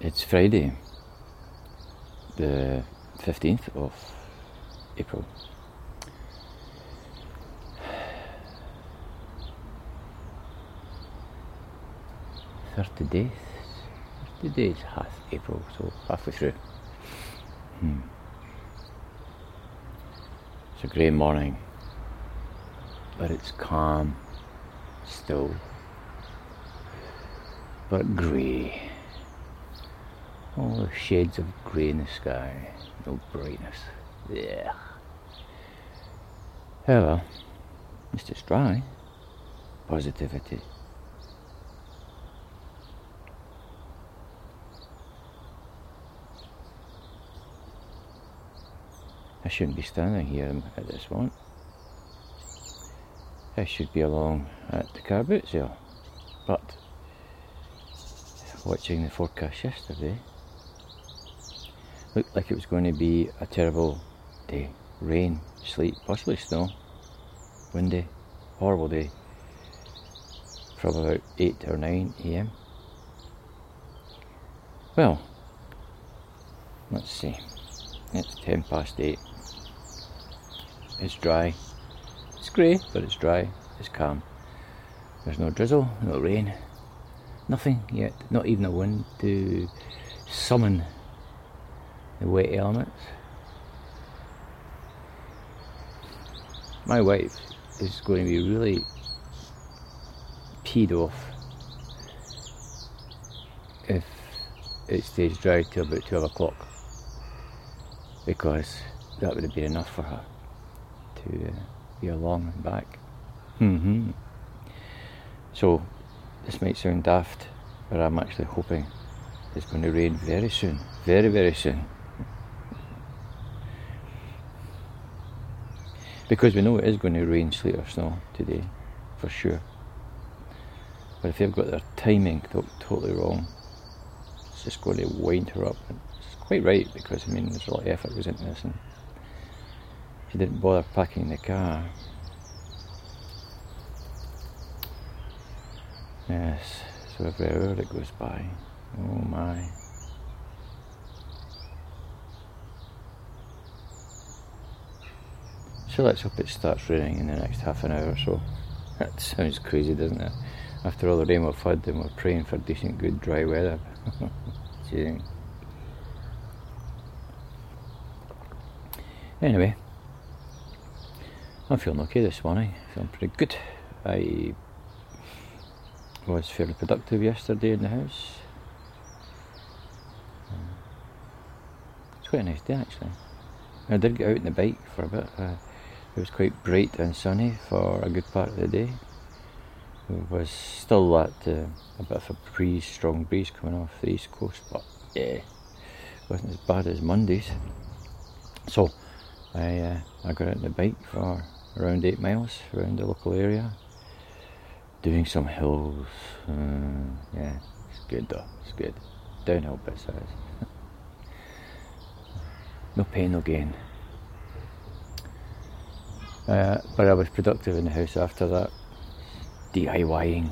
It's Friday, the 15th of April. Thirty days, half April, so halfway through. It's a grey morning, but it's calm, still, but grey. All the shades of grey in the sky, no brightness. Yeah. However, it's just dry. Positivity. I shouldn't be standing here at this moment. I should be along at the car boot sale, but watching the forecast yesterday, looked like it was going to be a terrible day. Rain, sleet, possibly snow, windy, horrible day from about 8 or 9 a.m. Well, let's see. It's 10 past 8. It's dry. It's grey, but it's dry. It's calm. There's no drizzle, no rain. Nothing yet. Not even a wind to summon the wet elements. My wife is going to be really peed off if it stays dry till about 12 o'clock, because that would have been enough for her to be along and back. So this might sound daft, but I'm actually hoping it's going to rain very soon. Very, very soon. Because we know it is going to rain, sleet or snow today, for sure. But if they've got their timing totally wrong, it's just going to wind her up. And it's quite right, because there's a lot of effort goes into this, and she didn't bother packing the car. Yes, so every hour that goes by, oh my. So let's hope it starts raining in the next half an hour or so. That sounds crazy, doesn't it? After all the rain we've had, and we're praying for decent, good, dry weather. Anyway, I'm feeling okay this morning. Feeling pretty good. I was fairly productive yesterday in the house. It's quite a nice day actually. I did get out on the bike for a bit. It was quite bright and sunny for a good part of the day. There was still that a bit of a strong breeze coming off the east coast, but yeah, it wasn't as bad as Monday's. So I got out on the bike for around 8 miles around the local area, doing some hills. Yeah, it's good though. It's good. Downhill bits, that is. No pain, no gain. But I was productive in the house after that. DIYing.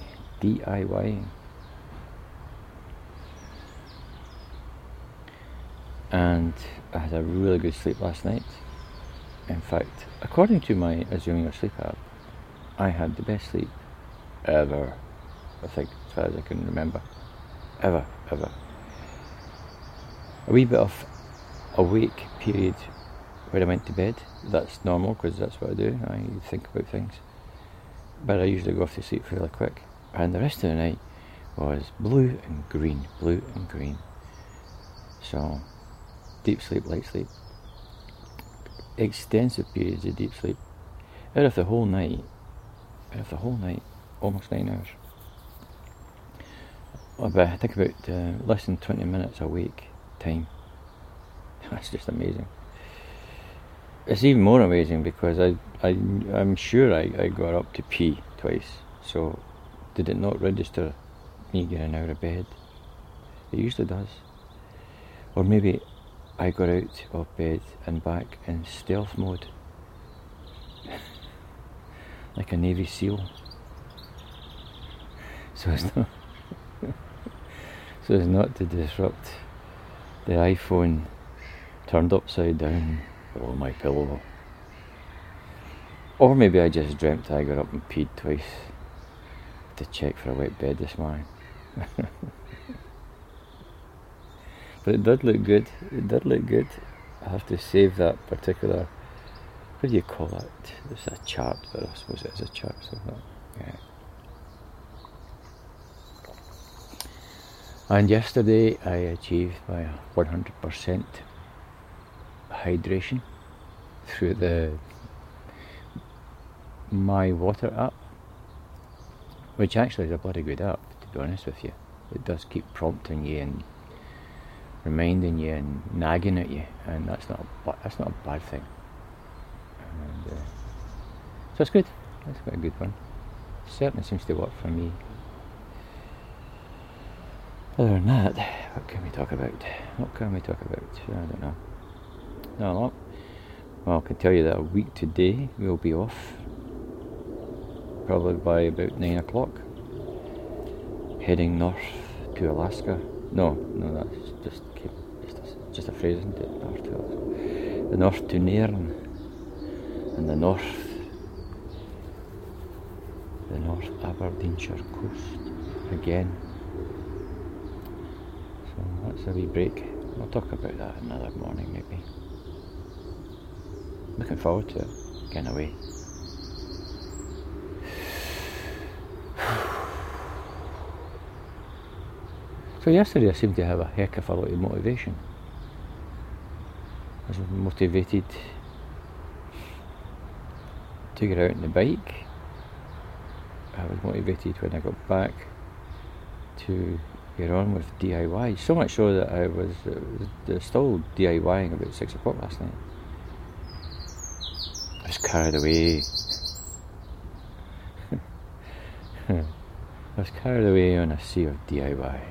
And I had a really good sleep last night. In fact, according to my Assuming Your Sleep app, I had the best sleep ever. I think, as far as I can remember. Ever. A wee bit of awake period when I went to bed. That's normal, because that's what I do. I think about things. But I usually go off to sleep fairly quick. And the rest of the night was blue and green. So, deep sleep, light sleep. Extensive periods of deep sleep. Out of the whole night, almost 9 hours. I think about less than 20 minutes awake time. That's just amazing. It's even more amazing because I'm sure I got up to pee twice. So did it not register me getting out of bed? It usually does. Or maybe I got out of bed and back in stealth mode. Like a Navy SEAL. So so as not to disrupt the iPhone turned upside down below my pillow. Or maybe I just dreamt I got up and peed twice to check for a wet bed this morning. But it did look good. It did look good. I have to save that particular, what do you call it? It's a chart, but I suppose it is a chart, so yeah. And yesterday I achieved my 100% hydration through the My Water app, which actually is a bloody good app, to be honest with you. It does keep prompting you and reminding you and nagging at you, and that's not a bad thing. And, so it's good. That's quite a good one. It certainly seems to work for me. Other than that, what can we talk about? I don't know. Not a lot. Well, I can tell you that a week today we'll be off, probably by about 9 o'clock, heading north to Alaska. No, that's just a phrase, isn't it? North to Alaska. The north to Nairn, and the North Aberdeenshire coast again. So that's a wee break. I'll talk about that another morning maybe. Looking forward to it, getting away. So yesterday I seemed to have a heck of a lot of motivation. I was motivated to get out on the bike. I was motivated when I got back to get on with DIY. So much so that I was still DIYing about 6 o'clock last night. I was carried away. I was carried away on a sea of DIY.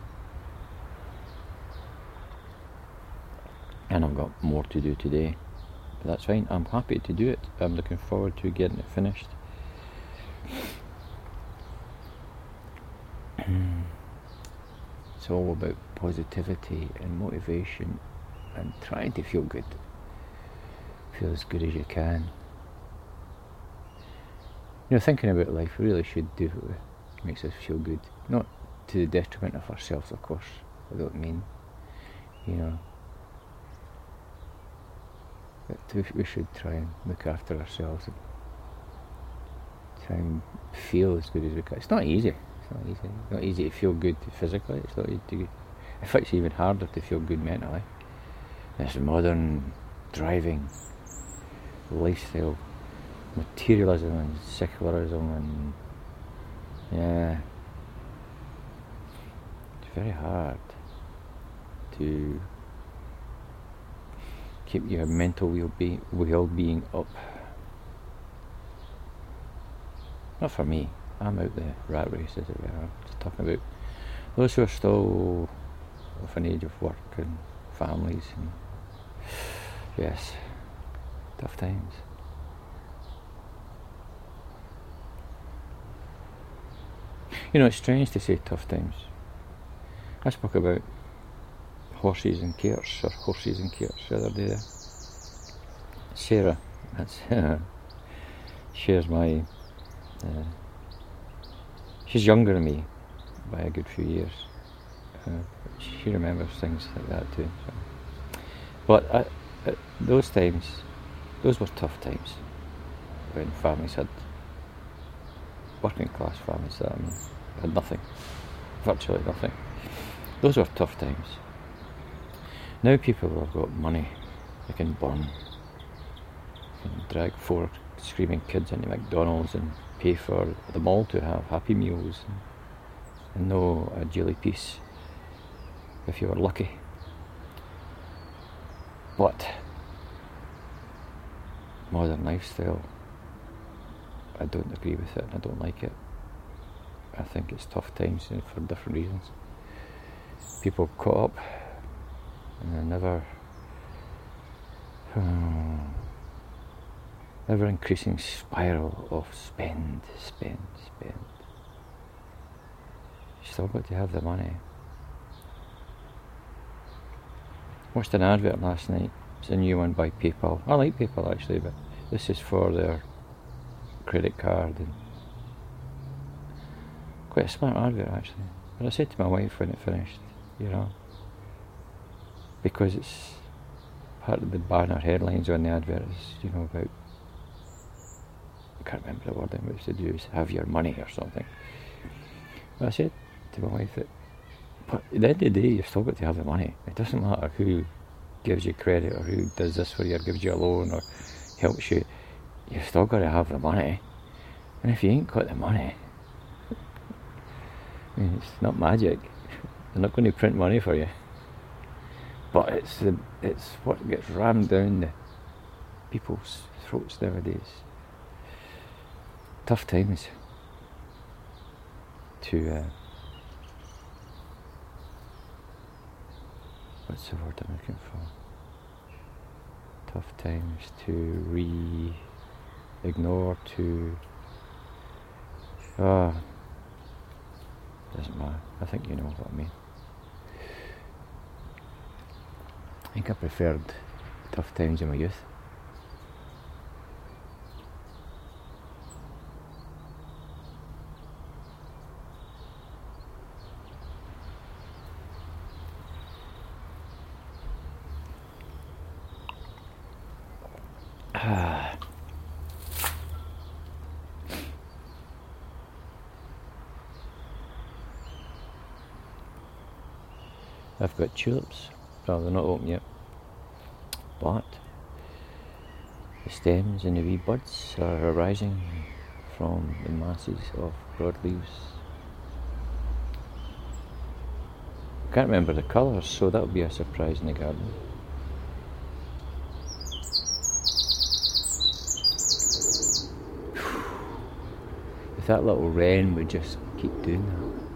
And I've got more to do today. But that's fine. I'm happy to do it. I'm looking forward to getting it finished. It's all about positivity and motivation and trying to feel good. Feel as good as you can. You know, thinking about life, we really should do what makes us feel good. Not to the detriment of ourselves, of course. I don't mean, you know, but we should try and look after ourselves and try and feel as good as we can. It's not easy. It's not easy to feel good physically. It's not easy to. In fact, it's even harder to feel good mentally. This modern driving lifestyle, materialism and secularism, and yeah, it's very hard to keep your mental well-being up. Not for me. I'm out the rat race, as it were. I'm just talking about those who are still of an age of work and families, and yes, tough times. You know, it's strange to say tough times. I spoke about horses and carts the other day. Sarah, that's shares my. She's younger than me by a good few years. She remembers things like that too. So. But those times, those were tough times when families had, working class families, that I mean, had nothing, virtually nothing. Those were tough times. Now people have got money, they can burn, they can drag 4 screaming kids into McDonald's and pay for them all to have Happy Meals and no a jelly piece if you were lucky. But modern lifestyle, I don't agree with it and I don't like it. I think it's tough times for different reasons. People caught up in a never increasing spiral of spend. You still got to have the money. Watched an advert last night. It's a new one by PayPal. I like PayPal actually, but this is for their credit card, and quite a smart advert actually. But I said to my wife when it finished, because it's part of the banner headlines on the advert is, about, I can't remember the wording, what it's to do is have your money or something. But I said to my wife that, but at the end of the day, you've still got to have the money. It doesn't matter who gives you credit or who does this for you or gives you a loan or helps you. You've still got to have the money. And if you ain't got the money, it's not magic. They're not going to print money for you. But it's what gets rammed down the people's throats nowadays. Tough times to what's the word I'm looking for? Tough times to ignore, to doesn't matter. I think you know what I mean. I think I preferred tough times in my youth. I've got tulips. Well, they're not open yet, but the stems and the wee buds are arising from the masses of broad leaves. I can't remember the colours, so that'll be a surprise in the garden. If that little wren would just keep doing that.